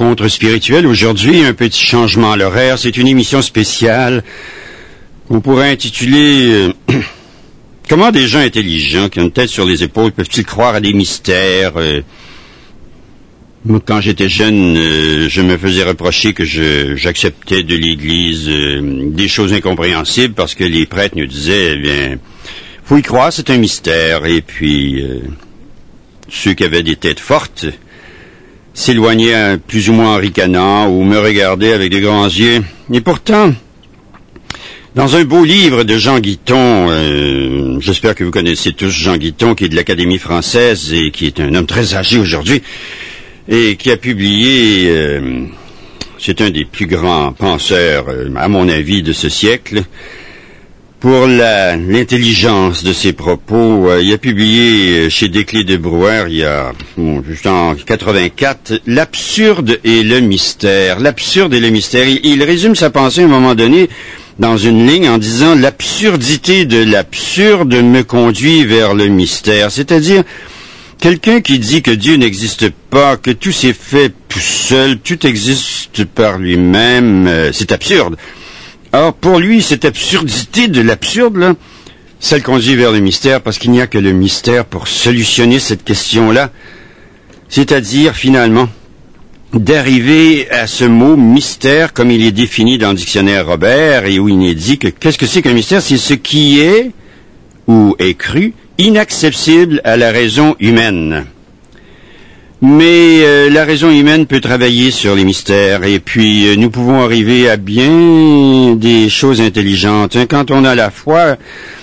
rencontre spirituelle. Aujourd'hui, un petit changement à l'horaire. C'est une émission spéciale qu'on pourrait intituler Comment des gens intelligents qui ont une tête sur les épaules peuvent-ils croire à des mystères? Moi, quand j'étais jeune, je me faisais reprocher que j'acceptais de l'Église des choses incompréhensibles parce que les prêtres nous disaient, eh bien, faut y croire, c'est un mystère. Et puis, ceux qui avaient des têtes fortes s'éloignaient plus ou moins en ricanant ou me regardaient avec des grands yeux. Et pourtant, dans un beau livre de Jean Guiton, j'espère que vous connaissez tous Jean Guiton, qui est de l'Académie française et qui est un homme très âgé aujourd'hui, et qui a publié, c'est un des plus grands penseurs, à mon avis, de ce siècle, pour l'intelligence de ses propos. Il a publié chez Desclés de Brouwer, il y a, juste en 84, L'absurde et le mystère. L'absurde et le mystère. Il résume sa pensée à un moment donné dans une ligne en disant « L'absurdité de l'absurde me conduit vers le mystère ». C'est-à-dire, quelqu'un qui dit que Dieu n'existe pas, que tout s'est fait tout seul, tout existe par lui-même, c'est absurde. Or, pour lui, cette absurdité de l'absurde, là, ça le conduit vers le mystère, parce qu'il n'y a que le mystère pour solutionner cette question-là. C'est-à-dire, finalement, d'arriver à ce mot mystère comme il est défini dans le dictionnaire Robert et où il est dit que qu'est-ce que c'est qu'un mystère? C'est ce qui est, ou est cru, inaccessible à la raison humaine. Mais la raison humaine peut travailler sur les mystères et puis nous pouvons arriver à bien des choses intelligentes. Quand on a la foi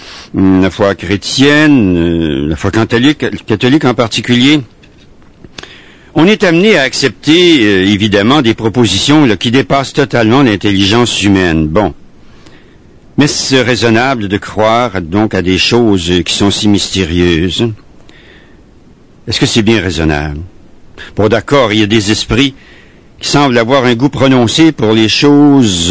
chrétienne, la foi catholique en particulier, on est amené à accepter, évidemment, des propositions qui dépassent totalement l'intelligence humaine. Bon. Mais c'est raisonnable de croire, donc, à des choses qui sont si mystérieuses. Est-ce que c'est bien raisonnable? Bon, d'accord, il y a des esprits qui semblent avoir un goût prononcé pour les choses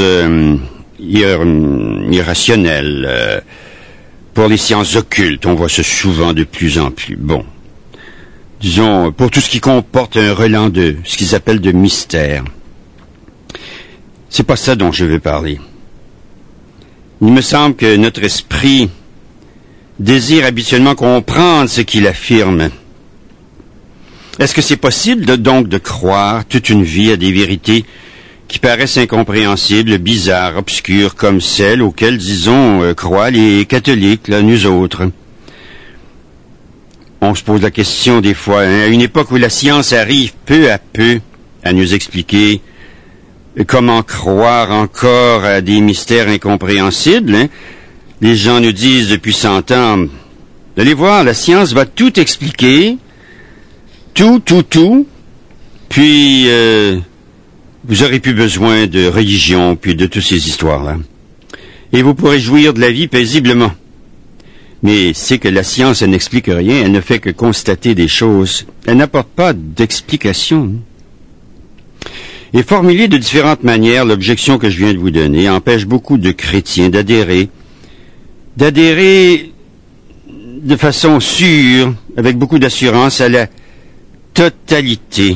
irrationnelles, pour les sciences occultes. On voit ça souvent de plus en plus. Bon. Disons, pour tout ce qui comporte un relent de ce qu'ils appellent de mystère. C'est pas ça dont je veux parler. Il me semble que notre esprit désire habituellement comprendre ce qu'il affirme. Est-ce que c'est possible donc de croire toute une vie à des vérités qui paraissent incompréhensibles, bizarres, obscures, comme celles auxquelles, disons, croient les catholiques, là, nous autres? On se pose la question des fois, à une époque où la science arrive peu à peu à nous expliquer comment croire encore à des mystères incompréhensibles, les gens nous disent depuis 100 ans, allez voir, la science va tout expliquer, tout, puis vous aurez plus besoin de religion, puis de toutes ces histoires-là. Et vous pourrez jouir de la vie paisiblement. Mais c'est que la science, elle n'explique rien, elle ne fait que constater des choses. Elle n'apporte pas d'explication. Et formulée de différentes manières, l'objection que je viens de vous donner empêche beaucoup de chrétiens d'adhérer de façon sûre, avec beaucoup d'assurance, à la totalité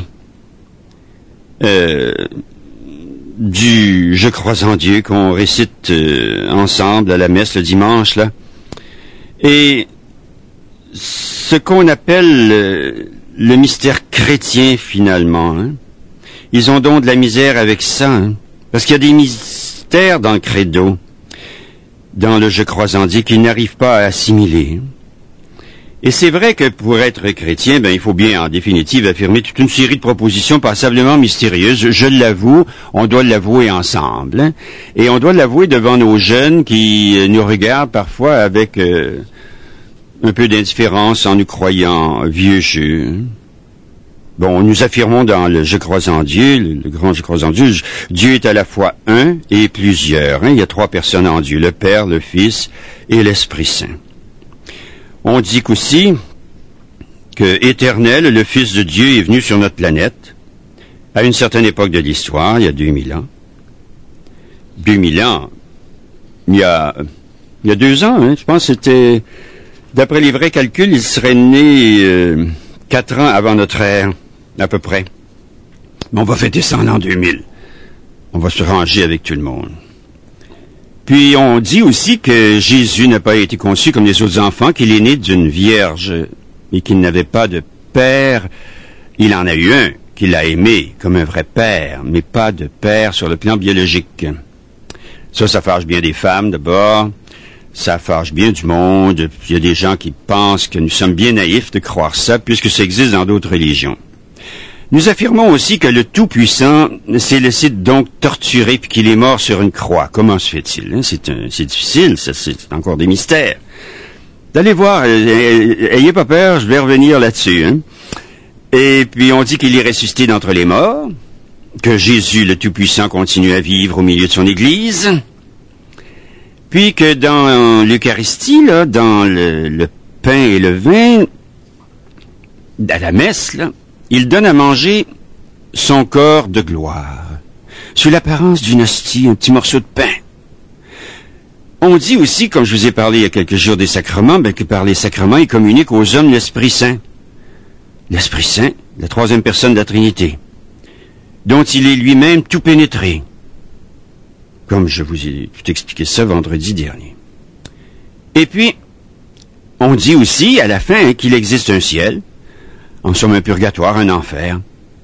du « Je crois en Dieu » qu'on récite ensemble à la messe le dimanche, là. Et ce qu'on appelle le mystère chrétien, finalement, hein, ils ont donc de la misère avec ça, hein, parce qu'il y a des mystères dans le credo, dans le « Je crois en Dieu » qu'ils n'arrivent pas à assimiler. Et c'est vrai que pour être chrétien, il faut bien, en définitive, affirmer toute une série de propositions passablement mystérieuses. Je l'avoue, on doit l'avouer ensemble. Hein? Et on doit l'avouer devant nos jeunes qui nous regardent parfois avec un peu d'indifférence en nous croyant vieux jeux. Bon, nous affirmons dans le « Je crois en Dieu », le grand « Je crois en Dieu », Dieu est à la fois un et plusieurs. Hein? Il y a 3 personnes en Dieu, le Père, le Fils et l'Esprit Saint. On dit qu'aussi que Éternel, le Fils de Dieu, est venu sur notre planète à une certaine époque de l'histoire, il y a 2000 ans. 2000 ans, il y a 2 ans, hein, je pense que c'était, d'après les vrais calculs, il serait né 4 ans avant notre ère, à peu près. Mais on va fêter ça en l'an 2000. On va se ranger avec tout le monde. Puis on dit aussi que Jésus n'a pas été conçu comme les autres enfants, qu'il est né d'une vierge et qu'il n'avait pas de père. Il en a eu un qu'il a aimé comme un vrai père, mais pas de père sur le plan biologique. Ça fâche bien des femmes d'abord, ça fâche bien du monde. Il y a des gens qui pensent que nous sommes bien naïfs de croire ça, puisque ça existe dans d'autres religions. Nous affirmons aussi que le Tout-Puissant s'est laissé donc torturer puis qu'il est mort sur une croix. Comment se fait-il? Hein? C'est difficile, ça, c'est encore des mystères. Allez voir, ayez pas peur, je vais revenir là-dessus. Hein? Et puis on dit qu'il est ressuscité d'entre les morts, que Jésus, le Tout-Puissant, continue à vivre au milieu de son Église, puis que dans l'Eucharistie, là, dans le pain et le vin, à la messe, là, il donne à manger son corps de gloire, sous l'apparence d'une hostie, un petit morceau de pain. On dit aussi, comme je vous ai parlé il y a quelques jours des sacrements, que par les sacrements, il communique aux hommes l'Esprit Saint. L'Esprit Saint, la troisième personne de la Trinité, dont il est lui-même tout pénétré, comme je vous ai tout expliqué ça vendredi dernier. Et puis, on dit aussi, à la fin, qu'il existe un ciel, en somme un purgatoire, un enfer.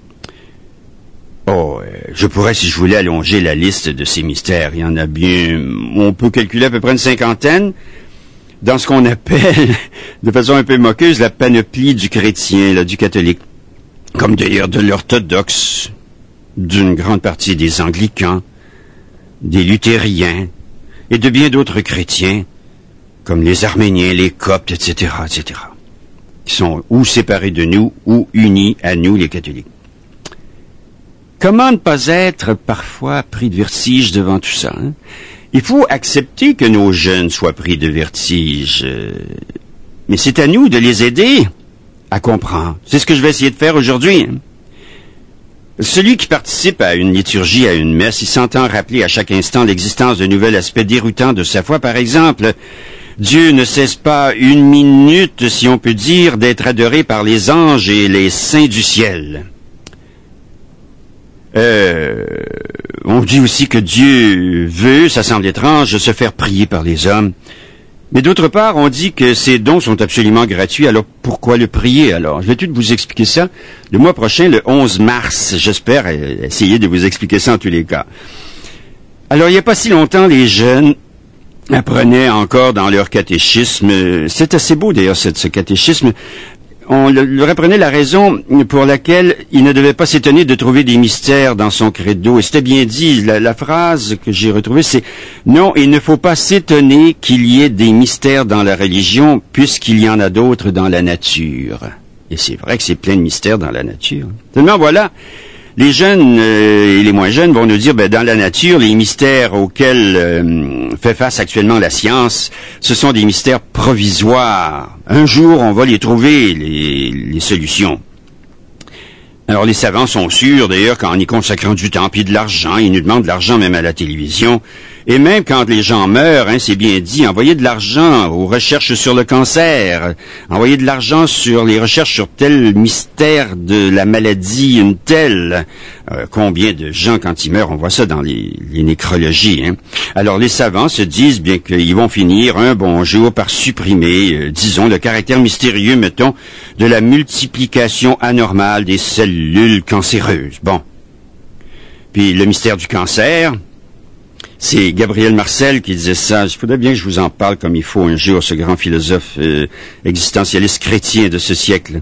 Oh, je pourrais, si je voulais, allonger la liste de ces mystères. Il y en a bien, on peut calculer à peu près une cinquantaine, dans ce qu'on appelle, de façon un peu moqueuse, la panoplie du chrétien, là, du catholique, comme d'ailleurs de l'orthodoxe, d'une grande partie des anglicans, des luthériens, et de bien d'autres chrétiens, comme les arméniens, les coptes, etc., etc., qui sont ou séparés de nous, ou unis à nous, les catholiques. Comment ne pas être parfois pris de vertige devant tout ça, hein? Il faut accepter que nos jeunes soient pris de vertige, mais c'est à nous de les aider à comprendre. C'est ce que je vais essayer de faire aujourd'hui. Hein? Celui qui participe à une liturgie, à une messe, il s'entend rappeler à chaque instant l'existence de nouvel aspect déroutant de sa foi. Par exemple, Dieu ne cesse pas une minute, si on peut dire, d'être adoré par les anges et les saints du ciel. On dit aussi que Dieu veut, ça semble étrange, se faire prier par les hommes. Mais d'autre part, on dit que ces dons sont absolument gratuits, alors pourquoi le prier alors? Je vais tout vous expliquer ça le mois prochain, le 11 mars. J'espère essayer de vous expliquer ça en tous les cas. Alors, il n'y a pas si longtemps, les jeunes apprenaient encore dans leur catéchisme, c'est assez beau d'ailleurs ce catéchisme, on leur apprenait la raison pour laquelle il ne devait pas s'étonner de trouver des mystères dans son credo. Et c'était bien dit, la phrase que j'ai retrouvée, c'est « Non, il ne faut pas s'étonner qu'il y ait des mystères dans la religion, puisqu'il y en a d'autres dans la nature. » Et c'est vrai que c'est plein de mystères dans la nature. Seulement, voilà, les jeunes et les moins jeunes vont nous dire, dans la nature, les mystères auxquels fait face actuellement la science, ce sont des mystères provisoires. Un jour, on va les trouver, les solutions. Alors, les savants sont sûrs, d'ailleurs, qu'en y consacrant du temps puis de l'argent, ils nous demandent de l'argent même à la télévision, et même quand les gens meurent, c'est bien dit, envoyer de l'argent aux recherches sur le cancer, envoyer de l'argent sur les recherches sur tel mystère de la maladie, une telle. Combien de gens, quand ils meurent, on voit ça dans les nécrologies. Alors les savants se disent bien qu'ils vont finir un bon jour par supprimer, disons, le caractère mystérieux, mettons, de la multiplication anormale des cellules cancéreuses. Bon. Puis le mystère du cancer, c'est Gabriel Marcel qui disait ça. Il faudrait bien que je vous en parle comme il faut un jour, ce grand philosophe existentialiste chrétien de ce siècle.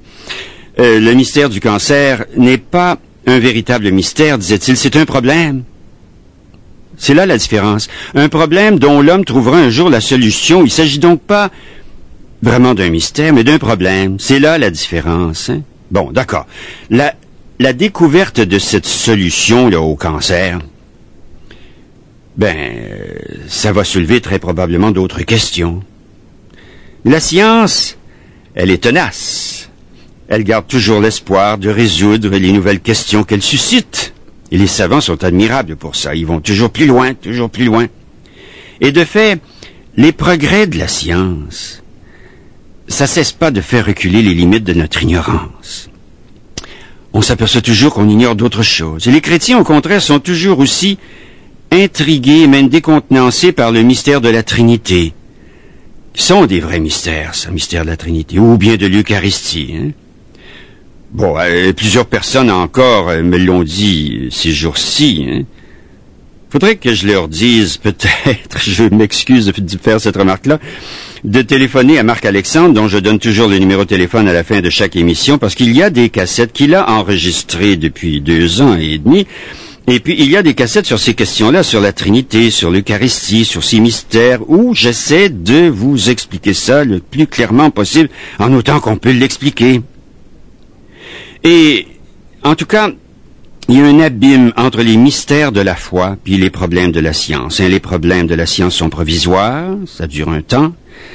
Le mystère du cancer n'est pas un véritable mystère, disait-il, c'est un problème. C'est là la différence. Un problème dont l'homme trouvera un jour la solution. Il ne s'agit donc pas vraiment d'un mystère, mais d'un problème. C'est là la différence. Hein? Bon, d'accord. La découverte de cette solution là, au cancer, ça va soulever très probablement d'autres questions. La science, elle est tenace. Elle garde toujours l'espoir de résoudre les nouvelles questions qu'elle suscite. Et les savants sont admirables pour ça. Ils vont toujours plus loin, toujours plus loin. Et de fait, les progrès de la science, ça cesse pas de faire reculer les limites de notre ignorance. on s'aperçoit toujours qu'on ignore d'autres choses. Et les chrétiens, au contraire, sont toujours aussi intrigués, même décontenancés par le mystère de la Trinité. Qui sont des vrais mystères, ce mystère de la Trinité, ou bien de l'Eucharistie. Hein? Bon, plusieurs personnes encore me l'ont dit ces jours-ci. Hein? Faudrait que je leur dise, peut-être, je m'excuse de faire cette remarque-là, de téléphoner à Marc-Alexandre, dont je donne toujours le numéro de téléphone à la fin de chaque émission, parce qu'il y a des cassettes qu'il a enregistrées depuis 2 ans et demi, et puis il y a des cassettes sur ces questions-là, sur la Trinité, sur l'Eucharistie, sur ces mystères, où j'essaie de vous expliquer ça le plus clairement possible, en autant qu'on peut l'expliquer. Et, en tout cas, il y a un abîme entre les mystères de la foi puis les problèmes de la science. Les problèmes de la science sont provisoires, ça dure un temps,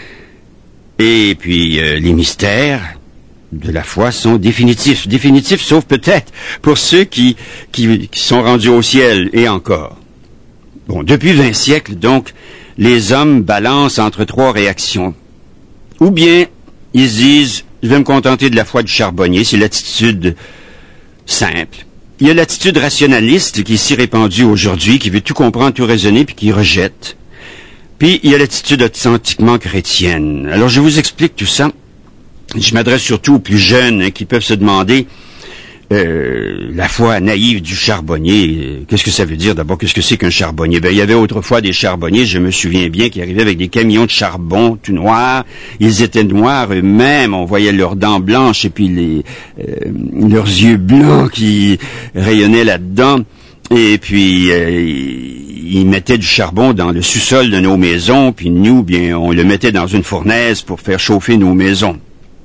et puis les mystères de la foi sont définitifs. Définitifs, sauf peut-être pour ceux qui sont rendus au ciel, et encore. Bon, depuis 20 siècles, donc, les hommes balancent entre 3 réactions. Ou bien, ils se disent, je vais me contenter de la foi du charbonnier, c'est l'attitude simple. Il y a l'attitude rationaliste qui est si répandue aujourd'hui, qui veut tout comprendre, tout raisonner, puis qui rejette. Puis, il y a l'attitude authentiquement chrétienne. Alors, je vous explique tout ça. Je m'adresse surtout aux plus jeunes qui peuvent se demander la foi naïve du charbonnier. Qu'est-ce que ça veut dire d'abord? Qu'est-ce que c'est qu'un charbonnier? Il y avait autrefois des charbonniers, je me souviens bien, qui arrivaient avec des camions de charbon tout noirs. Ils étaient noirs eux-mêmes, on voyait leurs dents blanches et puis leurs yeux blancs qui rayonnaient là-dedans. Et puis, ils mettaient du charbon dans le sous-sol de nos maisons, puis nous, bien, on le mettait dans une fournaise pour faire chauffer nos maisons.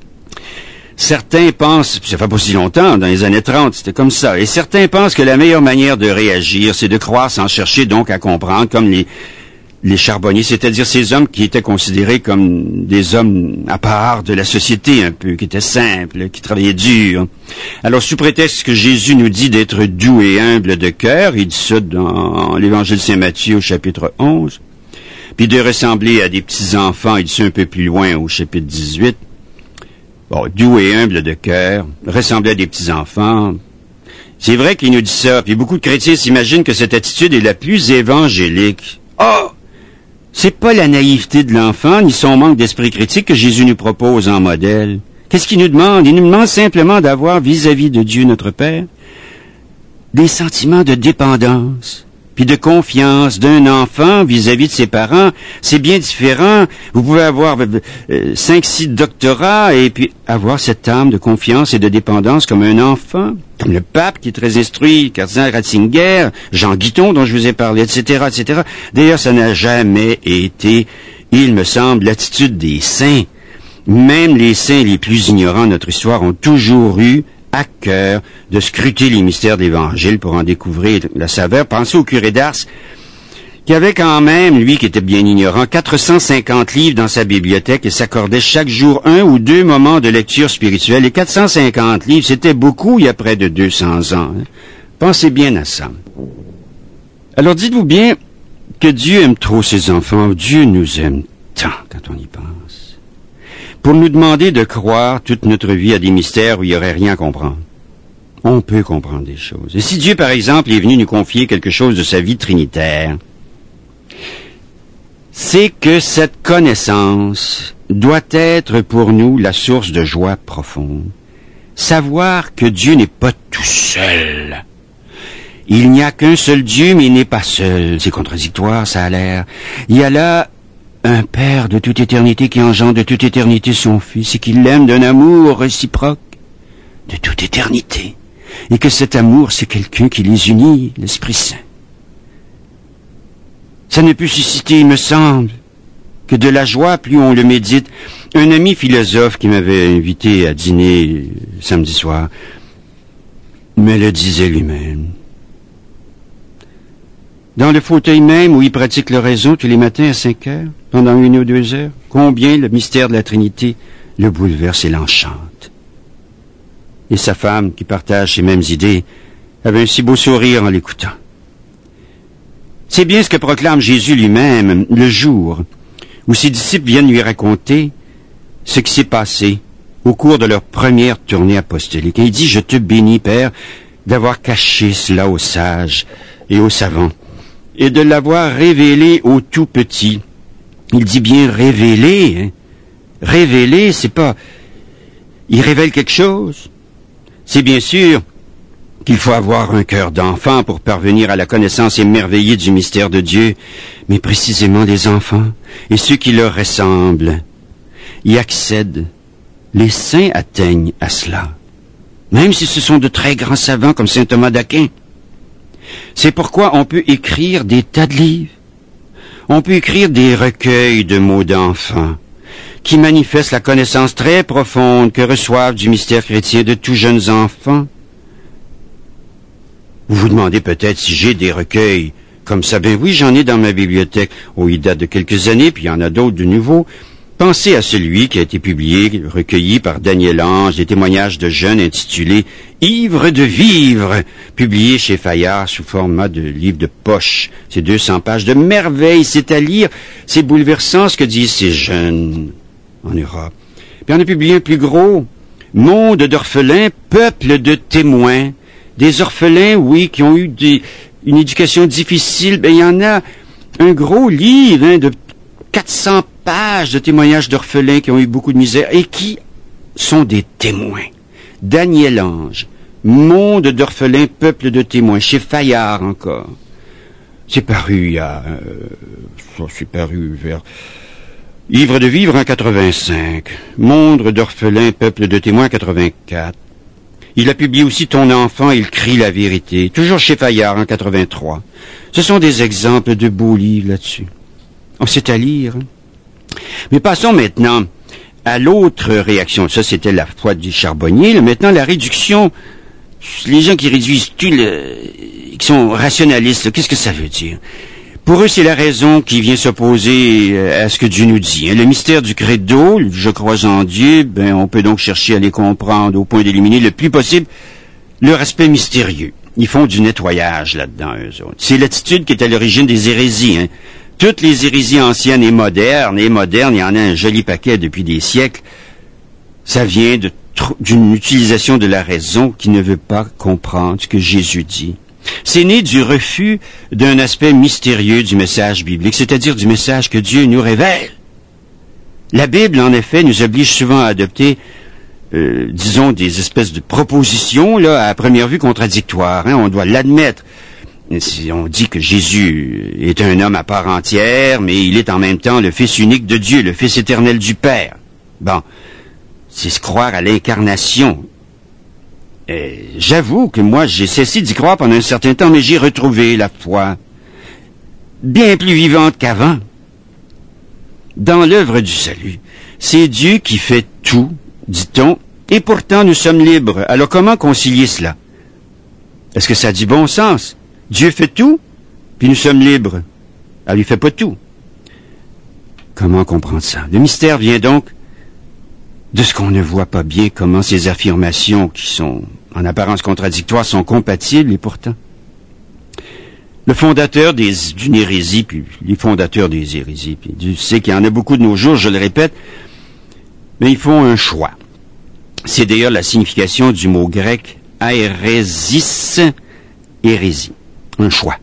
Certains pensent, ça fait pas si longtemps, dans les années 30, c'était comme ça, et certains pensent que la meilleure manière de réagir, c'est de croire sans chercher donc à comprendre, comme les charbonniers, c'est-à-dire ces hommes qui étaient considérés comme des hommes à part de la société un peu, qui étaient simples, qui travaillaient dur. Alors, sous prétexte que Jésus nous dit d'être doux et humble de cœur, il dit ça dans l'Évangile de Saint-Matthieu au chapitre 11, puis de ressembler à des petits-enfants, il dit ça un peu plus loin au chapitre 18, bon, doux et humble de cœur, ressembler à des petits-enfants. C'est vrai qu'il nous dit ça, puis beaucoup de chrétiens s'imaginent que cette attitude est la plus évangélique. Oh! C'est pas la naïveté de l'enfant, ni son manque d'esprit critique que Jésus nous propose en modèle. Qu'est-ce qu'il nous demande? Il nous demande simplement d'avoir vis-à-vis de Dieu notre Père des sentiments de dépendance, puis de confiance d'un enfant vis-à-vis de ses parents. C'est bien différent. Vous pouvez avoir 5-6 doctorats et puis avoir cette âme de confiance et de dépendance comme un enfant, comme le pape qui est très instruit, cardinal Ratzinger, Jean Guiton dont je vous ai parlé, etc., etc. D'ailleurs, ça n'a jamais été, il me semble, l'attitude des saints. Même les saints les plus ignorants de notre histoire ont toujours eu à cœur de scruter les mystères de l'Évangile pour en découvrir la saveur. Pensez au curé d'Ars, qui avait quand même, lui qui était bien ignorant, 450 livres dans sa bibliothèque et s'accordait chaque jour 1 ou 2 moments de lecture spirituelle. Et 450 livres, c'était beaucoup il y a près de 200 ans. Hein? Pensez bien à ça. Alors dites-vous bien que Dieu aime trop ses enfants. Dieu nous aime tant quand on y pense. Pour nous demander de croire toute notre vie à des mystères où il n'y aurait rien à comprendre. On peut comprendre des choses. Et si Dieu, par exemple, est venu nous confier quelque chose de sa vie trinitaire, c'est que cette connaissance doit être pour nous la source de joie profonde. Savoir que Dieu n'est pas tout seul. Il n'y a qu'un seul Dieu, mais il n'est pas seul. C'est contradictoire, ça a l'air. Il y a là un Père de toute éternité qui engendre de toute éternité son Fils et qui l'aime d'un amour réciproque de toute éternité. Et que cet amour, c'est quelqu'un qui les unit, l'Esprit Saint. Ça ne peut susciter, il me semble, que de la joie, plus on le médite. Un ami philosophe qui m'avait invité à dîner samedi soir me le disait lui-même. Dans le fauteuil même où il pratique l'oraison tous les matins à 5 heures, pendant 1 ou 2 heures, combien le mystère de la Trinité le bouleverse et l'enchante. Et sa femme, qui partage ces mêmes idées, avait un si beau sourire en l'écoutant. C'est bien ce que proclame Jésus lui-même le jour où ses disciples viennent lui raconter ce qui s'est passé au cours de leur première tournée apostolique. Et il dit, « Je te bénis, Père, d'avoir caché cela aux sages et aux savants, et de l'avoir révélé aux tout petits. » Il dit bien révélé, hein. Révélé, c'est pas... Il révèle quelque chose. C'est bien sûr qu'il faut avoir un cœur d'enfant pour parvenir à la connaissance émerveillée du mystère de Dieu, mais précisément les enfants et ceux qui leur ressemblent y accèdent. Les saints atteignent à cela, même si ce sont de très grands savants comme saint Thomas d'Aquin. C'est pourquoi on peut écrire des tas de livres. On peut écrire des recueils de mots d'enfants qui manifestent la connaissance très profonde que reçoivent du mystère chrétien de tout jeunes enfants. Vous vous demandez peut-être si j'ai des recueils comme ça. Ben oui, j'en ai dans ma bibliothèque. Oh, il date de quelques années, puis il y en a d'autres de nouveaux. Pensez à celui qui a été publié, recueilli par Daniel Ange, des témoignages de jeunes intitulé « Ivre de vivre », publié chez Fayard sous format de livre de poche. C'est 200 pages de merveilles, c'est à lire. C'est bouleversant ce que disent ces jeunes en Europe. Puis on a publié un plus gros, « Monde d'orphelins, peuple de témoins ». Des orphelins, oui, qui ont eu une éducation difficile. Ben, il y en a un gros livre, hein, de 400 pages de témoignages d'orphelins qui ont eu beaucoup de misère et qui sont des témoins. Daniel Ange, Monde d'orphelins, peuple de témoins, chez Fayard encore. C'est paru il y a... c'est paru vers... Ivre de vivre en 85. Monde d'orphelins, peuple de témoins en 84. Il a publié aussi Ton enfant, il crie la vérité, toujours chez Fayard en 83. Ce sont des exemples de beaux livres là-dessus. On sait à lire. Hein? Mais passons maintenant à l'autre réaction. Ça, c'était la foi du charbonnier. Là, maintenant, la réduction. Les gens qui réduisent tout, qui sont rationalistes, là, qu'est-ce que ça veut dire? Pour eux, c'est la raison qui vient s'opposer à ce que Dieu nous dit. Le mystère du credo, je crois en Dieu, ben, on peut donc chercher à les comprendre au point d'éliminer le plus possible leur aspect mystérieux. Ils font du nettoyage là-dedans, eux autres. C'est l'attitude qui est à l'origine des hérésies. Hein. Toutes les hérésies anciennes et modernes, il y en a un joli paquet depuis des siècles, ça vient d'une utilisation de la raison qui ne veut pas comprendre ce que Jésus dit. C'est né du refus d'un aspect mystérieux du message biblique, c'est-à-dire du message que Dieu nous révèle. La Bible, en effet, nous oblige souvent à adopter, disons, des espèces de propositions, là, à première vue contradictoires. Hein, on doit l'admettre. Si on dit que Jésus est un homme à part entière, mais il est en même temps le Fils unique de Dieu, le Fils éternel du Père. Bon, c'est se croire à l'incarnation. J'avoue que moi, j'ai cessé d'y croire pendant un certain temps, mais j'ai retrouvé la foi bien plus vivante qu'avant. Dans l'œuvre du salut, c'est Dieu qui fait tout, dit-on, et pourtant nous sommes libres. Alors comment concilier cela? Est-ce que ça a du bon sens? Dieu fait tout, puis nous sommes libres. Alors il fait pas tout. Comment comprendre ça? Le mystère vient donc de ce qu'on ne voit pas bien, comment ces affirmations qui sont en apparence contradictoires sont compatibles et pourtant. Le fondateur d'une hérésie, puis les fondateurs des hérésies, puis Dieu sait qu'il y en a beaucoup de nos jours, je le répète, mais ils font un choix. C'est d'ailleurs la signification du mot grec aérésis, hérésie. Un choix.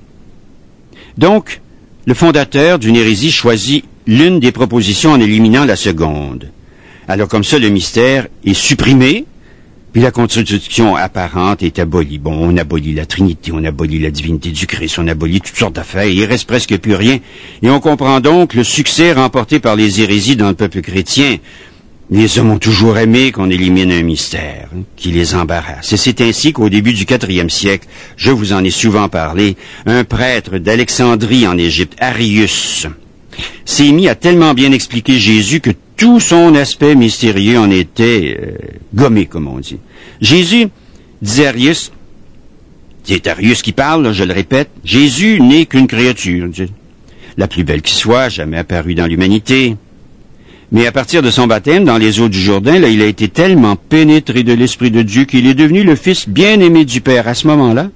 Donc, le fondateur d'une hérésie choisit l'une des propositions en éliminant la seconde. Alors comme ça, le mystère est supprimé, puis la contradiction apparente est abolie. Bon, on abolit la Trinité, on abolit la divinité du Christ, on abolit toutes sortes d'affaires, il reste presque plus rien. Et on comprend donc le succès remporté par les hérésies dans le peuple chrétien. Les hommes ont toujours aimé qu'on élimine un mystère qui les embarrasse. Et c'est ainsi qu'au début du 4e siècle, je vous en ai souvent parlé, un prêtre d'Alexandrie en Égypte, Arius, s'est mis à tellement bien expliquer Jésus que tout son aspect mystérieux en était gommé, comme on dit. Jésus, disait Arius, c'est Arius qui parle, là, je le répète, Jésus n'est qu'une créature, la plus belle qui soit, jamais apparue dans l'humanité. Mais à partir de son baptême, dans les eaux du Jourdain, là, il a été tellement pénétré de l'Esprit de Dieu qu'il est devenu le Fils bien-aimé du Père à ce moment-là.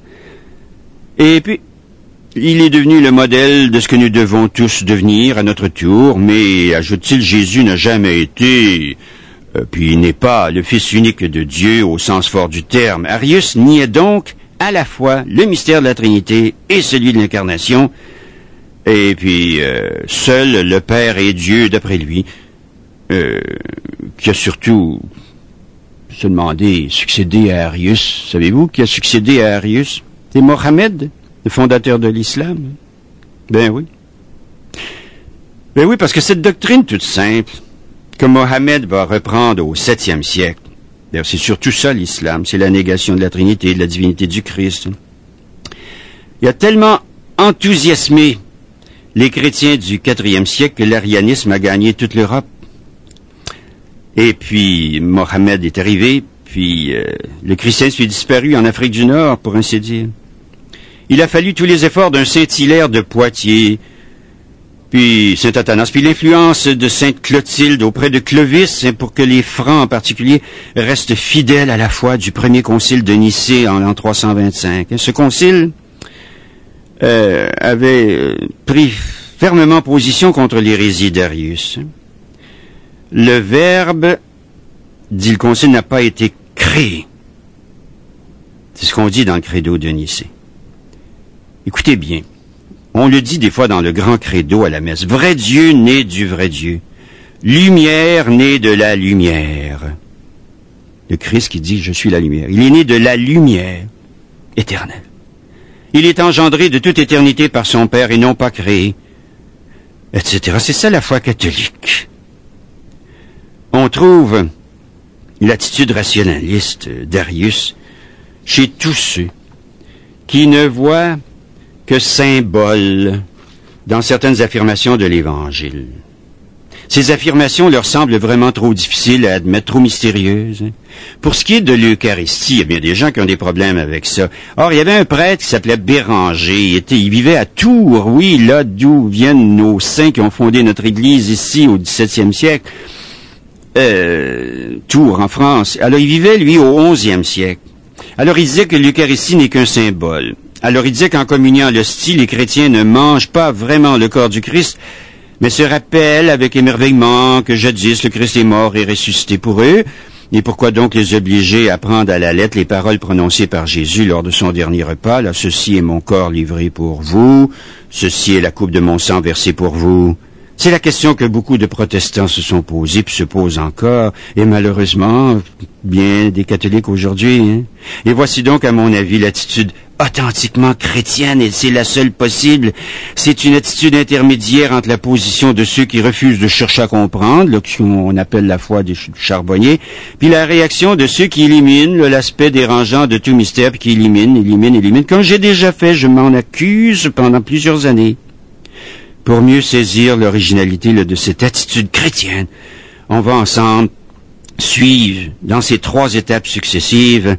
Et puis, il est devenu le modèle de ce que nous devons tous devenir à notre tour, mais, ajoute-t-il, Jésus n'a jamais été Puis il n'est pas le Fils unique de Dieu au sens fort du terme. Arius niait donc à la fois le mystère de la Trinité et celui de l'incarnation, et puis seul le Père est Dieu d'après lui, qui a surtout se demandé succédé à Arius. Savez-vous qui a succédé à Arius? C'est Mohammed, le fondateur de l'islam. Ben oui. Ben oui, parce que cette doctrine toute simple, que Mohammed va reprendre au 7e siècle, d'ailleurs, c'est surtout ça l'islam, c'est la négation de la Trinité, de la divinité du Christ. Il a tellement enthousiasmé les chrétiens du 4e siècle que l'arianisme a gagné toute l'Europe. Et puis, Mohammed est arrivé, puis le christianisme est disparu en Afrique du Nord, pour ainsi dire. Il a fallu tous les efforts d'un Saint-Hilaire de Poitiers, puis Saint Athanas, puis l'influence de Sainte Clotilde auprès de Clovis, pour que les Francs en particulier restent fidèles à la foi du premier concile de Nicée en l'an 325. Ce concile avait pris fermement position contre l'hérésie d'Arius. Le Verbe, dit le Concile, n'a pas été créé. C'est ce qu'on dit dans le credo de Nicée. Écoutez bien, on le dit des fois dans le grand credo à la messe. Vrai Dieu né du vrai Dieu. Lumière née de la lumière. Le Christ qui dit « Je suis la lumière ». Il est né de la lumière éternelle. Il est engendré de toute éternité par son Père et non pas créé, etc. C'est ça la foi catholique. On trouve l'attitude rationaliste d'Arius chez tous ceux qui ne voient que symbole dans certaines affirmations de l'Évangile. Ces affirmations leur semblent vraiment trop difficiles à admettre, trop mystérieuses. Pour ce qui est de l'Eucharistie, il y a bien des gens qui ont des problèmes avec ça. Or, il y avait un prêtre qui s'appelait Béranger. Il vivait à Tours, oui, là d'où viennent nos saints qui ont fondé notre Église ici au XVIIe siècle. Tours, en France. Alors, il vivait, lui, au XIe siècle. Alors, il disait que l'Eucharistie n'est qu'un symbole. Alors, il disait qu'en communiant l'hostie, les chrétiens ne mangent pas vraiment le corps du Christ, mais se rappellent avec émerveillement que jadis le Christ est mort et ressuscité pour eux. Et pourquoi donc les obliger à prendre à la lettre les paroles prononcées par Jésus lors de son dernier repas? Là, ceci est mon corps livré pour vous, ceci est la coupe de mon sang versée pour vous. C'est la question que beaucoup de protestants se sont posés, puis se posent encore, et malheureusement, bien des catholiques aujourd'hui. Hein? Et voici donc, à mon avis, l'attitude authentiquement chrétienne, et c'est la seule possible. C'est une attitude intermédiaire entre la position de ceux qui refusent de chercher à comprendre, là, qu'on appelle la foi des charbonniers, puis la réaction de ceux qui éliminent l'aspect dérangeant de tout mystère, puis qui éliminent. Comme j'ai déjà fait, je m'en accuse pendant plusieurs années. Pour mieux saisir l'originalité de cette attitude chrétienne, on va ensemble suivre dans ces 3 étapes successives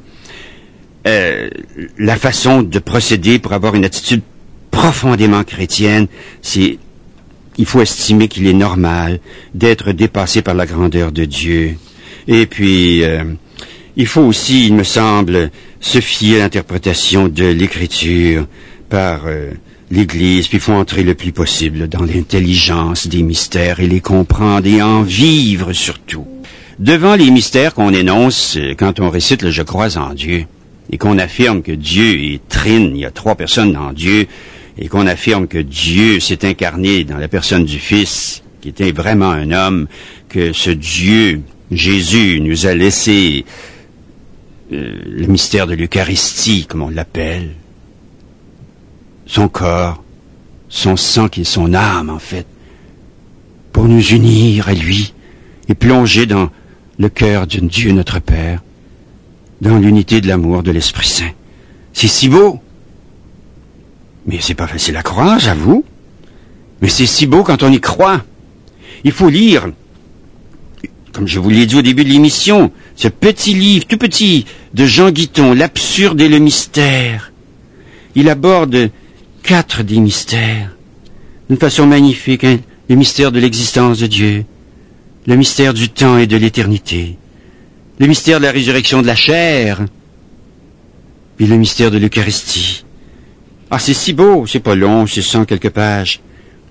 la façon de procéder pour avoir une attitude profondément chrétienne. Il faut estimer qu'il est normal d'être dépassé par la grandeur de Dieu. Et puis, il faut aussi, il me semble, se fier à l'interprétation de l'Écriture par l'Église, puis il faut entrer le plus possible dans l'intelligence des mystères et les comprendre et en vivre surtout. Devant les mystères qu'on énonce quand on récite le « Je crois en Dieu » et qu'on affirme que Dieu est trine, il y a 3 personnes en Dieu, et qu'on affirme que Dieu s'est incarné dans la personne du Fils, qui était vraiment un homme, que ce Dieu, Jésus, nous a laissé le mystère de l'Eucharistie, comme on l'appelle, son corps, son sang qui est son âme, en fait, pour nous unir à lui et plonger dans le cœur de Dieu notre Père, dans l'unité de l'amour de l'Esprit Saint. C'est si beau. Mais c'est pas facile à croire, j'avoue. Mais c'est si beau quand on y croit. Il faut lire, comme je vous l'ai dit au début de l'émission, ce petit livre, tout petit, de Jean Guiton, L'absurde et le mystère. Il aborde 4 des mystères, d'une façon magnifique, hein? Le mystère de l'existence de Dieu, le mystère du temps et de l'éternité, le mystère de la résurrection de la chair, puis le mystère de l'Eucharistie. Ah, c'est si beau, c'est pas long, c'est 100 quelques pages.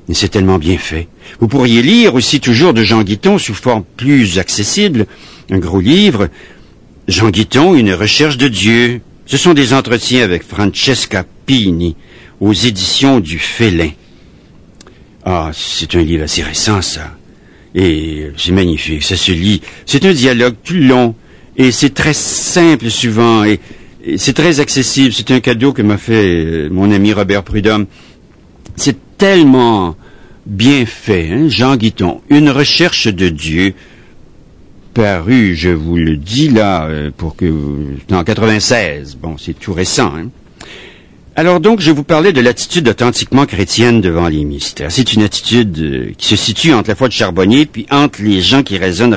Et c'est tellement bien fait. Vous pourriez lire aussi toujours de Jean Guiton sous forme plus accessible, un gros livre, Jean Guiton, une recherche de Dieu. Ce sont des entretiens avec Francesca Pini aux éditions du Félin. Ah, c'est un livre assez récent, ça. Et c'est magnifique, ça se lit. C'est un dialogue tout long, et c'est très simple souvent, et c'est très accessible. C'est un cadeau que m'a fait mon ami Robert Prudhomme. C'est tellement bien fait, hein, Jean Guiton. Une recherche de Dieu, paru, je vous le dis là, en 96. Bon, c'est tout récent, hein. Alors donc, je vous parlais de l'attitude authentiquement chrétienne devant les mystères. C'est une attitude qui se situe entre la foi de Charbonnier puis entre les gens qui raisonnent.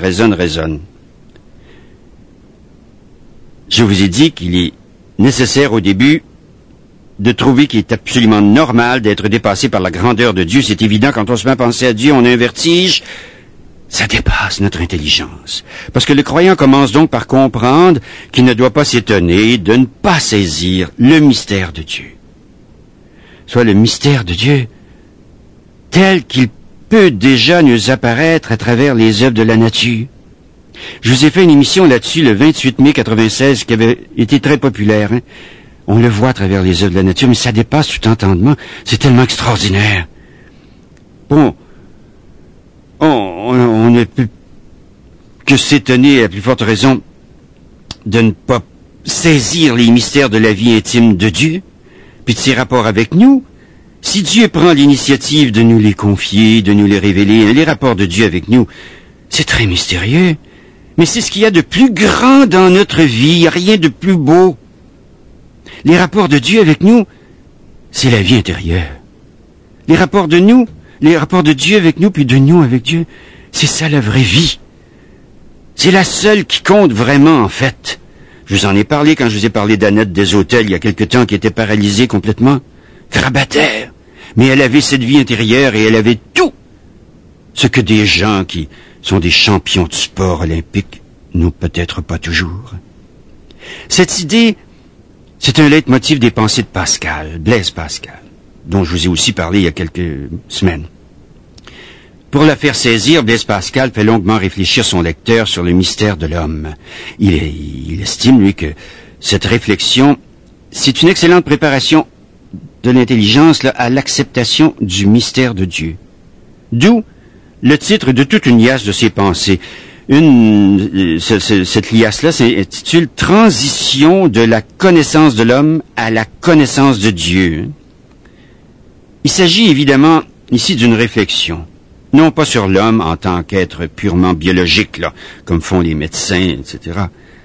Je vous ai dit qu'il est nécessaire au début de trouver qu'il est absolument normal d'être dépassé par la grandeur de Dieu. C'est évident, quand on se met à penser à Dieu, on a un vertige. Ça dépasse notre intelligence. Parce que le croyant commence donc par comprendre qu'il ne doit pas s'étonner de ne pas saisir le mystère de Dieu. Soit le mystère de Dieu tel qu'il peut déjà nous apparaître à travers les œuvres de la nature. Je vous ai fait une émission là-dessus le 28 mai 96 qui avait été très populaire, hein. On le voit à travers les œuvres de la nature, mais ça dépasse tout entendement. C'est tellement extraordinaire. Bon, on ne peut que s'étonner, à plus forte raison, de ne pas saisir les mystères de la vie intime de Dieu, puis de ses rapports avec nous. Si Dieu prend l'initiative de nous les confier, de nous les révéler, les rapports de Dieu avec nous, c'est très mystérieux. Mais c'est ce qu'il y a de plus grand dans notre vie, il n'y a rien de plus beau. Les rapports de Dieu avec nous, c'est la vie intérieure. Les rapports de Dieu avec nous, puis de nous avec Dieu, c'est ça la vraie vie. C'est la seule qui compte vraiment, en fait. Je vous en ai parlé quand je vous ai parlé d'Annette Desautels il y a quelque temps, qui était paralysée complètement, grabataire. Mais elle avait cette vie intérieure et elle avait tout ce que des gens qui sont des champions de sport olympique n'ont peut-être pas toujours. Cette idée, c'est un leitmotiv des pensées de Pascal, Blaise Pascal, dont je vous ai aussi parlé il y a quelques semaines. Pour la faire saisir, Blaise Pascal fait longuement réfléchir son lecteur sur le mystère de l'homme. Il estime, lui, que cette réflexion, c'est une excellente préparation de l'intelligence là, à l'acceptation du mystère de Dieu. D'où le titre de toute une liasse de ses pensées. Cette liasse-là s'intitule « Transition de la connaissance de l'homme à la connaissance de Dieu ». Il s'agit évidemment ici d'une réflexion, non pas sur l'homme en tant qu'être purement biologique, là, comme font les médecins, etc.,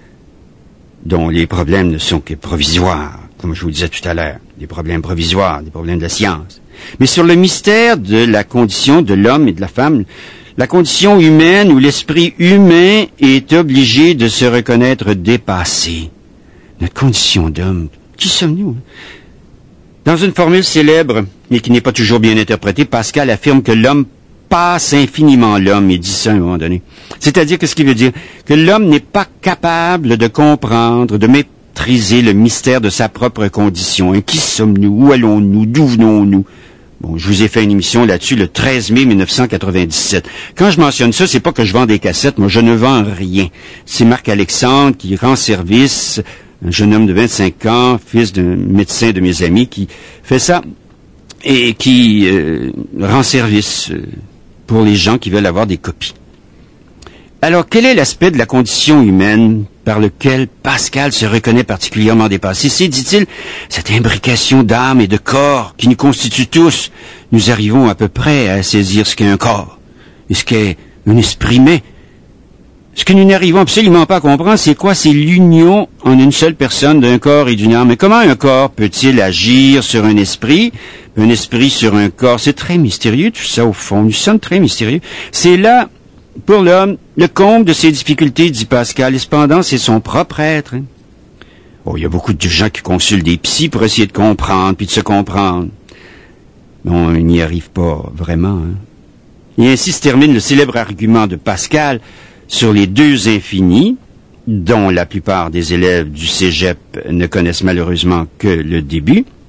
dont les problèmes ne sont que provisoires, comme je vous disais tout à l'heure, des problèmes provisoires, des problèmes de la science, mais sur le mystère de la condition de l'homme et de la femme, la condition humaine où l'esprit humain est obligé de se reconnaître dépassé. Notre condition d'homme, qui sommes-nous? Dans une formule célèbre, mais qui n'est pas toujours bien interprétée, Pascal affirme que l'homme passe infiniment l'homme. Il dit ça à un moment donné. C'est-à-dire que ce qui veut dire que l'homme n'est pas capable de comprendre, de maîtriser le mystère de sa propre condition. Et qui sommes-nous? Où allons-nous? D'où venons-nous? Bon, je vous ai fait une émission là-dessus le 13 mai 1997. Quand je mentionne ça, c'est pas que je vends des cassettes. Moi, je ne vends rien. C'est Marc-Alexandre qui rend service, un jeune homme de 25 ans, fils d'un médecin de mes amis, qui fait ça et qui rend service pour les gens qui veulent avoir des copies. Alors, quel est l'aspect de la condition humaine par lequel Pascal se reconnaît particulièrement dépassé? C'est, dit-il, cette imbrication d'âme et de corps qui nous constitue tous. Nous arrivons à peu près à saisir ce qu'est un corps et ce qu'est un esprit, mais ce que nous n'arrivons absolument pas à comprendre, c'est quoi? C'est l'union en une seule personne d'un corps et d'une âme. Mais comment un corps peut-il agir sur un esprit sur un corps? C'est très mystérieux tout ça au fond. Nous sommes très mystérieux. C'est là, pour l'homme, le comble de ses difficultés, dit Pascal, et cependant, c'est son propre être. Hein. Oh, il y a beaucoup de gens qui consultent des psys pour essayer de comprendre, puis de se comprendre. Mais on n'y arrive pas vraiment. Hein. Et ainsi se termine le célèbre argument de Pascal sur les deux infinis, dont la plupart des élèves du cégep ne connaissent malheureusement que le début,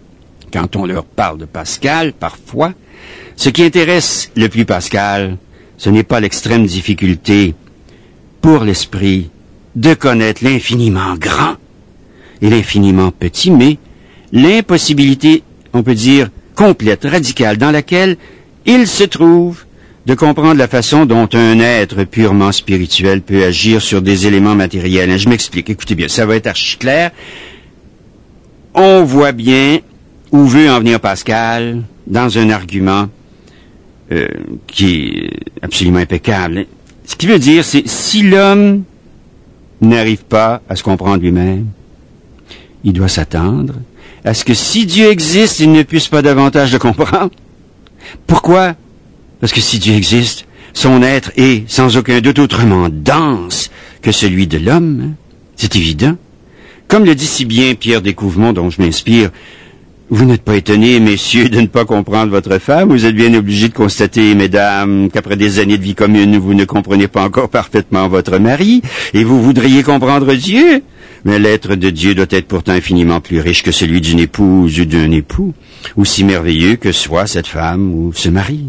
quand on leur parle de Pascal, parfois, ce qui intéresse le plus Pascal, ce n'est pas l'extrême difficulté pour l'esprit de connaître l'infiniment grand et l'infiniment petit, mais l'impossibilité, on peut dire, complète, radicale, dans laquelle il se trouve de comprendre la façon dont un être purement spirituel peut agir sur des éléments matériels. Je m'explique, écoutez bien, ça va être archi clair. On voit bien où veut en venir Pascal dans un argument qui est absolument impeccable. Ce qu'il veut dire, c'est si l'homme n'arrive pas à se comprendre lui-même, il doit s'attendre à ce que si Dieu existe, il ne puisse pas davantage le comprendre. Pourquoi? Parce que si Dieu existe, son être est sans aucun doute autrement dense que celui de l'homme. C'est évident. Comme le dit si bien Pierre Découvemont, dont je m'inspire, vous n'êtes pas étonnés, messieurs, de ne pas comprendre votre femme. Vous êtes bien obligés de constater, mesdames, qu'après des années de vie commune, vous ne comprenez pas encore parfaitement votre mari, et vous voudriez comprendre Dieu. Mais l'être de Dieu doit être pourtant infiniment plus riche que celui d'une épouse ou d'un époux, aussi merveilleux que soit cette femme ou ce mari.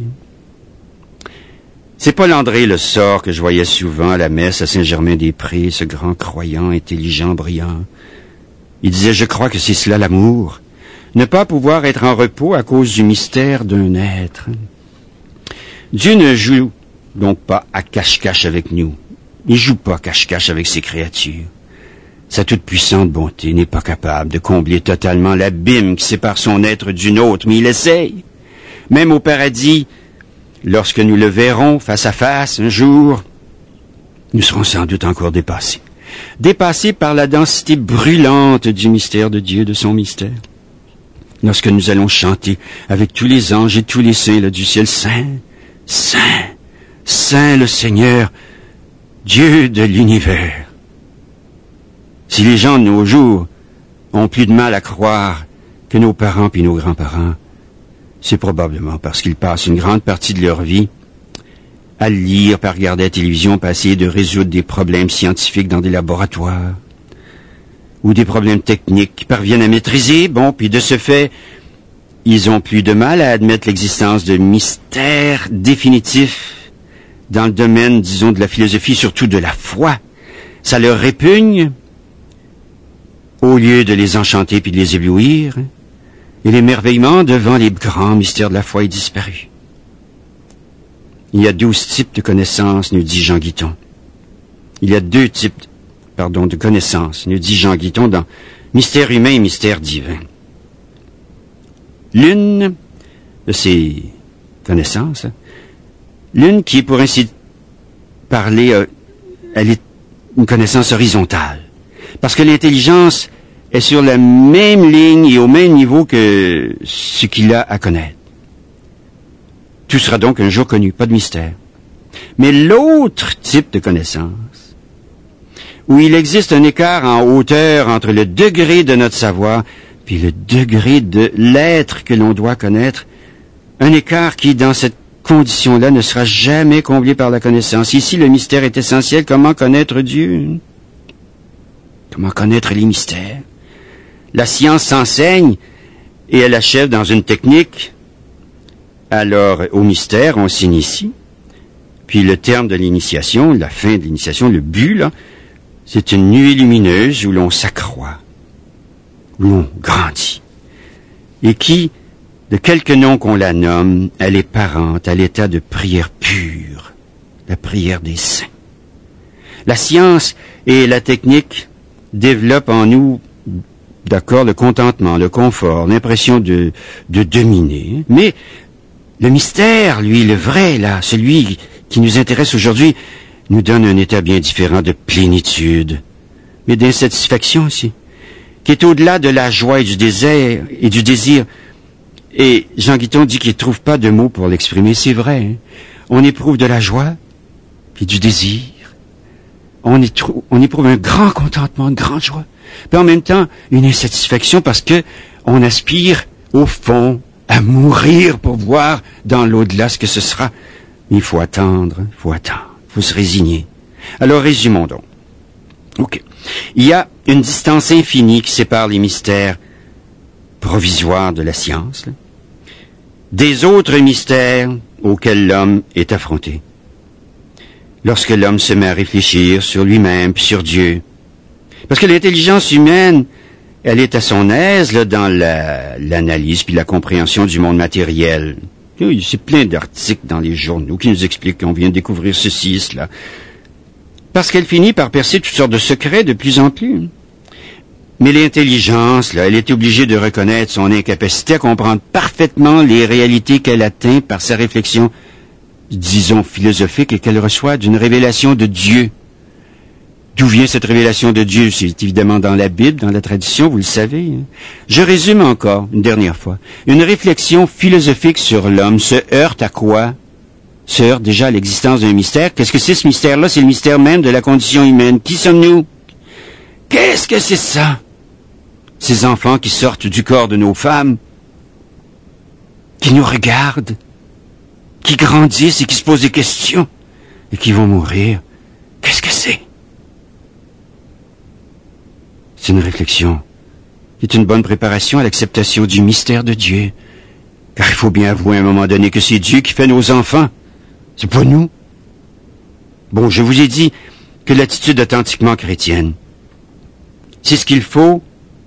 C'est Paul André Le Sort que je voyais souvent à la messe à Saint-Germain-des-Prés, ce grand croyant, intelligent, brillant. Il disait, je crois que c'est cela l'amour. Ne pas pouvoir être en repos à cause du mystère d'un être. Dieu ne joue donc pas à cache-cache avec nous. Il joue pas cache-cache avec ses créatures. Sa toute-puissante bonté n'est pas capable de combler totalement l'abîme qui sépare son être d'une autre, mais il essaye. Même au paradis, lorsque nous le verrons face à face un jour, nous serons sans doute encore dépassés. Dépassés par la densité brûlante du mystère de Dieu, de son mystère. Lorsque nous allons chanter avec tous les anges et tous les saints là, du ciel, Saint, Saint, Saint le Seigneur, Dieu de l'univers. Si les gens de nos jours ont plus de mal à croire que nos parents puis nos grands-parents, c'est probablement parce qu'ils passent une grande partie de leur vie à lire, à regarder la télévision, à essayer de résoudre des problèmes scientifiques dans des laboratoires, ou des problèmes techniques qu'ils parviennent à maîtriser. Bon, puis de ce fait, ils ont plus de mal à admettre l'existence de mystères définitifs dans le domaine, disons, de la philosophie, surtout de la foi. Ça leur répugne, au lieu de les enchanter puis de les éblouir, et l'émerveillement devant les grands mystères de la foi est disparu. Il y a 12 types de connaissances, nous dit Jean Guiton. Il y a 2 types de connaissances, nous dit Jean Guiton, dans mystère humain et mystère divin. L'une de ces connaissances, l'une qui est, pour ainsi parler, elle est une connaissance horizontale. Parce que l'intelligence est sur la même ligne et au même niveau que ce qu'il a à connaître. Tout sera donc un jour connu, pas de mystère. Mais l'autre type de connaissance, où il existe un écart en hauteur entre le degré de notre savoir puis le degré de l'être que l'on doit connaître, un écart qui, dans cette condition-là, ne sera jamais comblé par la connaissance. Ici, le mystère est essentiel. Comment connaître Dieu? Comment connaître les mystères? La science s'enseigne et elle achève dans une technique. Alors, au mystère, on s'initie. Puis le terme de l'initiation, la fin de l'initiation, le but, là, c'est une nuée lumineuse où l'on s'accroît, où l'on grandit, et qui, de quelque nom qu'on la nomme, elle est parente à l'état de prière pure, la prière des saints. La science et la technique développent en nous, d'accord, le contentement, le confort, l'impression de dominer, mais le mystère, lui, le vrai, là, celui qui nous intéresse aujourd'hui, nous donne un état bien différent de plénitude, mais d'insatisfaction aussi, qui est au-delà de la joie et du désir. Et Jean Guiton dit qu'il ne trouve pas de mots pour l'exprimer. C'est vrai, hein? On éprouve de la joie et du désir. On éprouve un grand contentement, une grande joie. Puis en même temps, une insatisfaction parce que on aspire, au fond, à mourir pour voir dans l'au-delà ce que ce sera. Mais il faut attendre, il faut se résigner. Alors résumons donc. OK. Il y a une distance infinie qui sépare les mystères provisoire de la science, là, des autres mystères auxquels l'homme est affronté. Lorsque l'homme se met à réfléchir sur lui-même puis sur Dieu. Parce que l'intelligence humaine, elle est à son aise là, dans l'analyse puis la compréhension du monde matériel. C'est plein d'articles dans les journaux qui nous expliquent qu'on vient de découvrir ceci, cela. Parce qu'elle finit par percer toutes sortes de secrets de plus en plus. Mais l'intelligence, là, elle est obligée de reconnaître son incapacité à comprendre parfaitement les réalités qu'elle atteint par sa réflexion, disons, philosophique, et qu'elle reçoit d'une révélation de Dieu. D'où vient cette révélation de Dieu? C'est évidemment dans la Bible, dans la tradition, vous le savez. Hein? Je résume encore, une dernière fois. Une réflexion philosophique sur l'homme se heurte à quoi? Se heurte déjà à l'existence d'un mystère. Qu'est-ce que c'est ce mystère-là? C'est le mystère même de la condition humaine. Qui sommes-nous? Qu'est-ce que c'est ça? Ces enfants qui sortent du corps de nos femmes, qui nous regardent, qui grandissent et qui se posent des questions, et qui vont mourir. Qu'est-ce que c'est? C'est une réflexion. C'est une bonne préparation à l'acceptation du mystère de Dieu. Car il faut bien avouer à un moment donné que c'est Dieu qui fait nos enfants. C'est pas nous. Bon, je vous ai dit que l'attitude authentiquement chrétienne, c'est ce qu'il faut.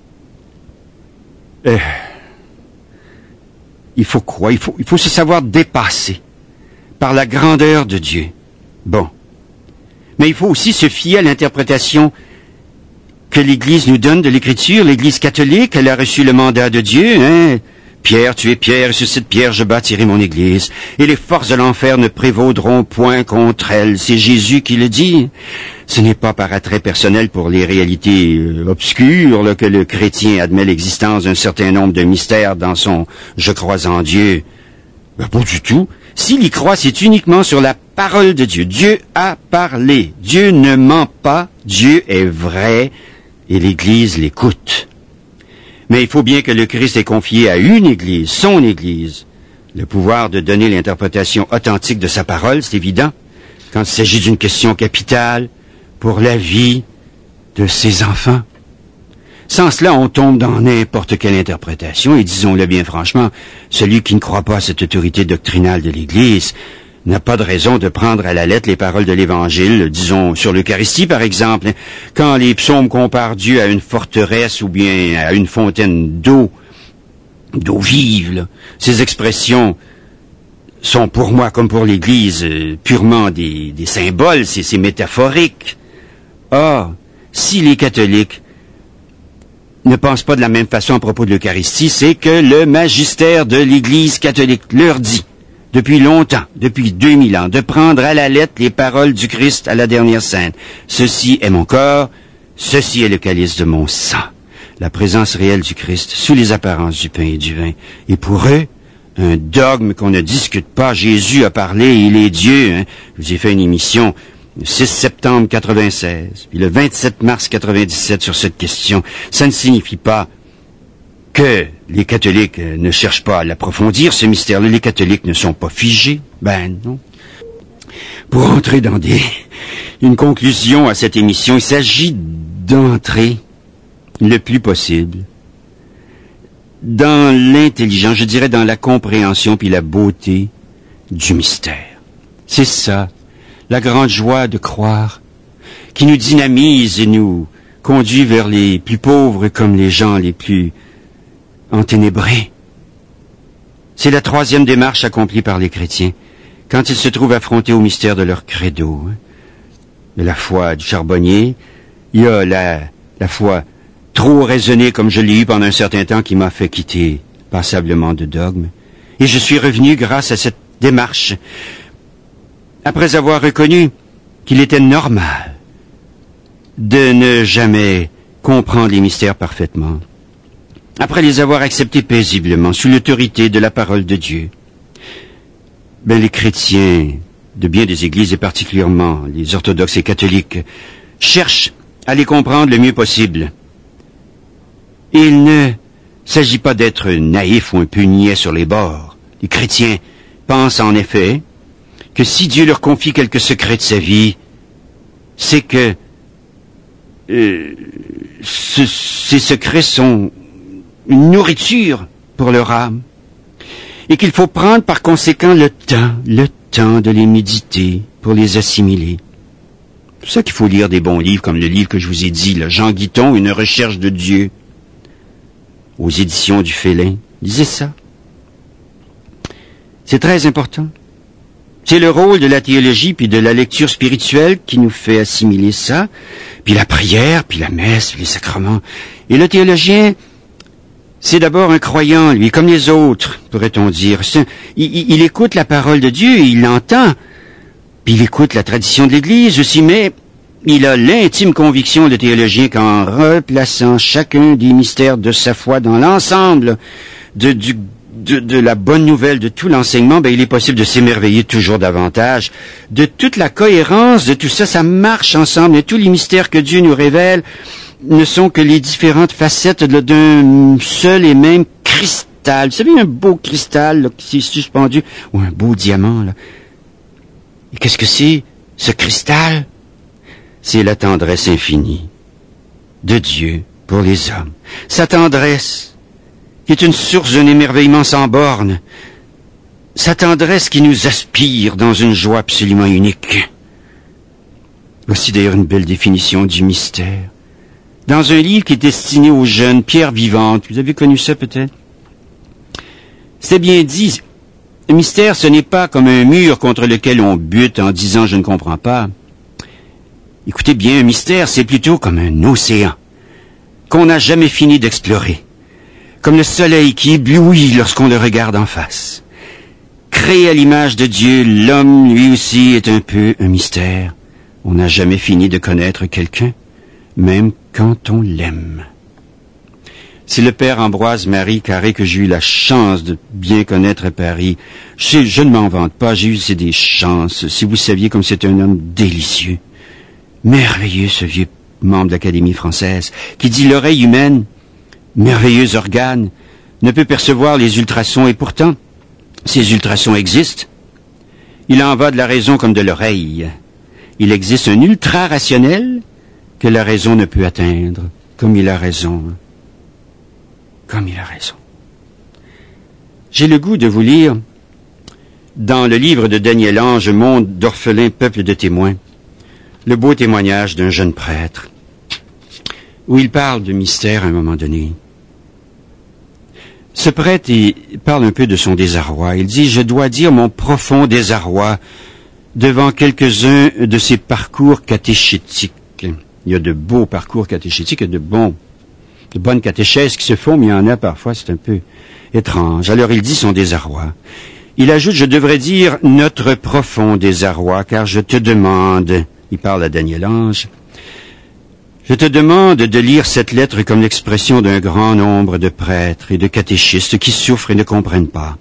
Il faut quoi? Il faut se savoir dépasser par la grandeur de Dieu. Bon. Mais il faut aussi se fier à l'interprétation que l'Église nous donne de l'Écriture. L'Église catholique, elle a reçu le mandat de Dieu, hein? Pierre, tu es Pierre, et sur cette pierre je bâtirai mon Église, et les forces de l'enfer ne prévaudront point contre elle. C'est Jésus qui le dit. Ce n'est pas par attrait personnel pour les réalités obscures là, que le chrétien admet l'existence d'un certain nombre de mystères dans son « je crois en Dieu ». Ben, pas du tout. S'il y croit, c'est uniquement sur la parole de Dieu. Dieu a parlé. Dieu ne ment pas. Dieu est vrai. Et l'Église l'écoute. Mais il faut bien que le Christ ait confié à une Église, son Église, le pouvoir de donner l'interprétation authentique de sa parole, c'est évident, quand il s'agit d'une question capitale pour la vie de ses enfants. Sans cela, on tombe dans n'importe quelle interprétation, et disons-le bien franchement, celui qui ne croit pas à cette autorité doctrinale de l'Église n'a pas de raison de prendre à la lettre les paroles de l'Évangile, disons, sur l'Eucharistie, par exemple. Quand les psaumes comparent Dieu à une forteresse ou bien à une fontaine d'eau vive, là, ces expressions sont pour moi, comme pour l'Église, purement des symboles, c'est métaphorique. Or, si les catholiques ne pensent pas de la même façon à propos de l'Eucharistie, c'est que le magistère de l'Église catholique leur dit, depuis longtemps, depuis 2000 ans, de prendre à la lettre les paroles du Christ à la dernière scène. Ceci est mon corps, ceci est le calice de mon sang. La présence réelle du Christ sous les apparences du pain et du vin. Et pour eux, un dogme qu'on ne discute pas. Jésus a parlé, il est Dieu. Hein. Je vous ai fait une émission le 6 septembre 96, puis le 27 mars 97 sur cette question. Ça ne signifie pas que les catholiques ne cherchent pas à l'approfondir, ce mystère-là. Les catholiques ne sont pas figés. Ben non. Pour entrer dans une conclusion à cette émission, il s'agit d'entrer le plus possible dans l'intelligence, je dirais dans la compréhension puis la beauté du mystère. C'est ça, la grande joie de croire, qui nous dynamise et nous conduit vers les plus pauvres comme les gens les plus enténébrés. C'est la troisième démarche accomplie par les chrétiens, quand ils se trouvent affrontés au mystère de leur credo. De la foi du charbonnier, il y a la foi trop raisonnée comme je l'ai eu pendant un certain temps qui m'a fait quitter passablement de dogme. Et je suis revenu grâce à cette démarche, après avoir reconnu qu'il était normal de ne jamais comprendre les mystères parfaitement, après les avoir acceptés paisiblement sous l'autorité de la parole de Dieu. Ben, les chrétiens de bien des églises, et particulièrement les orthodoxes et catholiques, cherchent à les comprendre le mieux possible. Il ne s'agit pas d'être naïf ou un peu niais sur les bords. Les chrétiens pensent en effet que si Dieu leur confie quelques secrets de sa vie, c'est que ces secrets sont une nourriture pour leur âme, et qu'il faut prendre par conséquent le temps de les méditer pour les assimiler. C'est pour ça qu'il faut lire des bons livres, comme le livre que je vous ai dit, là, Jean Guiton, Une recherche de Dieu, aux éditions du Félin. Lisez ça. C'est très important. C'est le rôle de la théologie puis de la lecture spirituelle qui nous fait assimiler ça, puis la prière, puis la messe, puis les sacrements. Et le théologien, c'est d'abord un croyant, lui, comme les autres, pourrait-on dire. Il écoute la parole de Dieu, il l'entend, puis il écoute la tradition de l'Église aussi, mais il a l'intime conviction, le théologien, qu'en replaçant chacun des mystères de sa foi dans l'ensemble de la bonne nouvelle, de tout l'enseignement, il est possible de s'émerveiller toujours davantage. De toute la cohérence de tout ça, ça marche ensemble. Et tous les mystères que Dieu nous révèle ne sont que les différentes facettes d'un seul et même cristal. Vous savez, un beau cristal là, qui est suspendu, ou un beau diamant. Là. Et qu'est-ce que c'est, ce cristal? C'est la tendresse infinie de Dieu pour les hommes. Sa tendresse qui est une source d'un émerveillement sans bornes. Sa tendresse qui nous aspire dans une joie absolument unique. Voici d'ailleurs une belle définition du mystère. Dans un livre qui est destiné aux jeunes, Pierre Vivante, vous avez connu ça peut-être? C'est bien dit, le mystère ce n'est pas comme un mur contre lequel on bute en disant « je ne comprends pas ». Écoutez bien, un mystère c'est plutôt comme un océan qu'on n'a jamais fini d'explorer. Comme le soleil qui éblouit lorsqu'on le regarde en face. Créé à l'image de Dieu, l'homme, lui aussi, est un peu un mystère. On n'a jamais fini de connaître quelqu'un, même quand on l'aime. C'est le père Ambroise-Marie Carré que j'ai eu la chance de bien connaître à Paris. Je ne m'en vante pas, j'ai eu des chances. Si vous saviez comme c'est un homme délicieux. Merveilleux, ce vieux membre de l'Académie française, qui dit l'oreille humaine, merveilleux organe, ne peut percevoir les ultrasons, et pourtant, ces ultrasons existent. Il en va de la raison comme de l'oreille. Il existe un ultra-rationnel que la raison ne peut atteindre, comme il a raison. Comme il a raison. J'ai le goût de vous lire, dans le livre de Daniel Ange, Monde d'orphelins, peuple de témoins, le beau témoignage d'un jeune prêtre, où il parle de mystère à un moment donné. Ce prêtre, il parle un peu de son désarroi. Il dit, je dois dire mon profond désarroi devant quelques-uns de ces parcours catéchétiques. Il y a de beaux parcours catéchétiques et de bonnes catéchèses qui se font, mais il y en a parfois, c'est un peu étrange. Alors il dit son désarroi. Il ajoute, je devrais dire notre profond désarroi, car je te demande, il parle à Daniel Ange, je te demande de lire cette lettre comme l'expression d'un grand nombre de prêtres et de catéchistes qui souffrent et ne comprennent pas.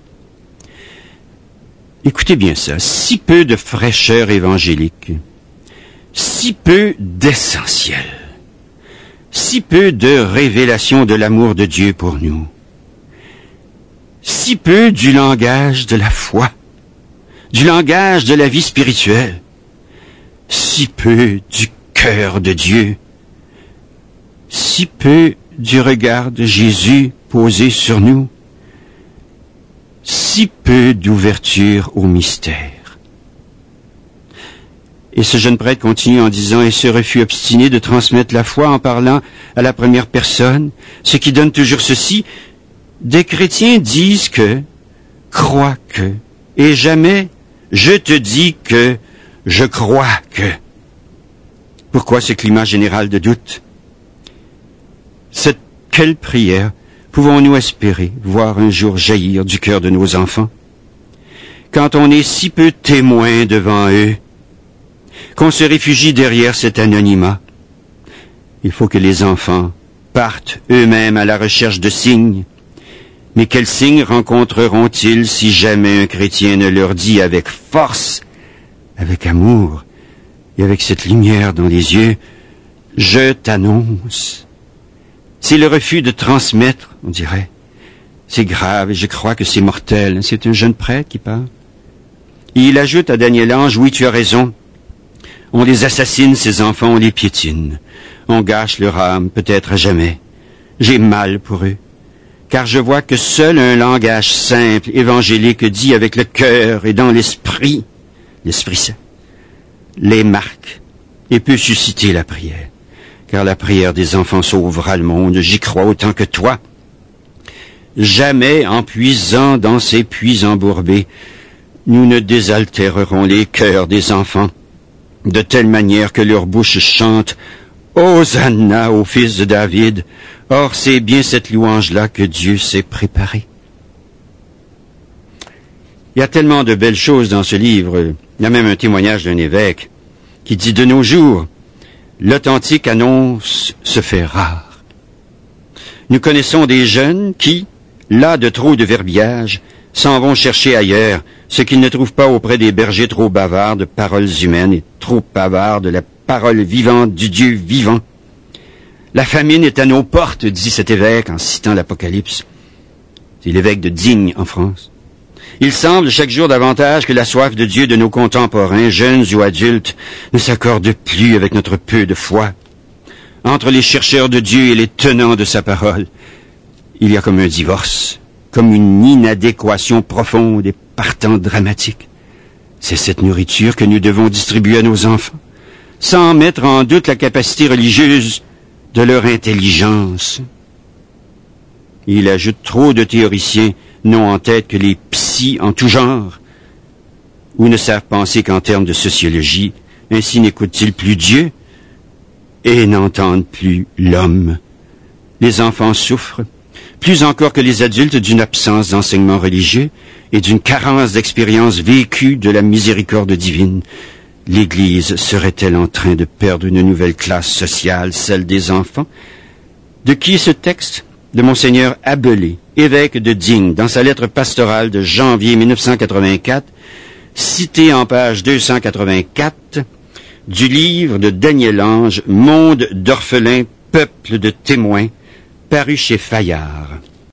Écoutez bien ça, si peu de fraîcheur évangélique, si peu d'essentiel, si peu de révélation de l'amour de Dieu pour nous, si peu du langage de la foi, du langage de la vie spirituelle, si peu du cœur de Dieu, si peu du regard de Jésus posé sur nous, si peu d'ouverture au mystère. Et ce jeune prêtre continue en disant, et ce refus obstiné de transmettre la foi en parlant à la première personne, ce qui donne toujours ceci, des chrétiens disent que, croient que, et jamais je te dis que, je crois que. Pourquoi ce climat général de doute? Quelle prière pouvons-nous espérer voir un jour jaillir du cœur de nos enfants? Quand on est si peu témoin devant eux, qu'on se réfugie derrière cet anonymat, il faut que les enfants partent eux-mêmes à la recherche de signes. Mais quels signes rencontreront-ils si jamais un chrétien ne leur dit avec force, avec amour, et avec cette lumière dans les yeux, je t'annonce. C'est le refus de transmettre, on dirait. C'est grave et je crois que c'est mortel. C'est un jeune prêtre qui parle. Et il ajoute à Daniel Ange, oui, tu as raison. On les assassine, ces enfants, on les piétine. On gâche leur âme, peut-être à jamais. J'ai mal pour eux. car je vois que seul un langage simple, évangélique, dit avec le cœur et dans l'esprit saint, les marque et peut susciter la prière. Car la prière des enfants sauvera le monde, j'y crois autant que toi. Jamais, en puisant dans ces puits embourbés, nous ne désaltérerons les cœurs des enfants, de telle manière que leur bouche chante « Hosanna au fils de David ». Or, c'est bien cette louange-là que Dieu s'est préparée. Il y a tellement de belles choses dans ce livre. Il y a même un témoignage d'un évêque qui dit « De nos jours, l'authentique annonce se fait rare. Nous connaissons des jeunes qui, las de trop de verbiage, s'en vont chercher ailleurs ce qu'ils ne trouvent pas auprès des bergers trop bavards de paroles humaines et trop bavards de la parole vivante du Dieu vivant. La famine est à nos portes, dit cet évêque en citant l'Apocalypse. C'est l'évêque de Digne en France. Il semble chaque jour davantage que la soif de Dieu de nos contemporains, jeunes ou adultes, ne s'accorde plus avec notre peu de foi. Entre les chercheurs de Dieu et les tenants de sa parole, il y a comme un divorce, comme une inadéquation profonde et partant dramatique. C'est cette nourriture que nous devons distribuer à nos enfants, sans mettre en doute la capacité religieuse de leur intelligence. Il ajoute trop de théoriciens n'ont en tête que les psys en tout genre, ou ne savent penser qu'en termes de sociologie, ainsi n'écoutent-ils plus Dieu et n'entendent plus l'homme. Les enfants souffrent, plus encore que les adultes, d'une absence d'enseignement religieux et d'une carence d'expérience vécue de la miséricorde divine. L'Église serait-elle en train de perdre une nouvelle classe sociale, celle des enfants? De qui est ce texte? De Monseigneur Abelé, évêque de Digne, dans sa lettre pastorale de janvier 1984, cité en page 284 du livre de Daniel Ange, Monde d'orphelins, peuple de témoins, paru chez Fayard.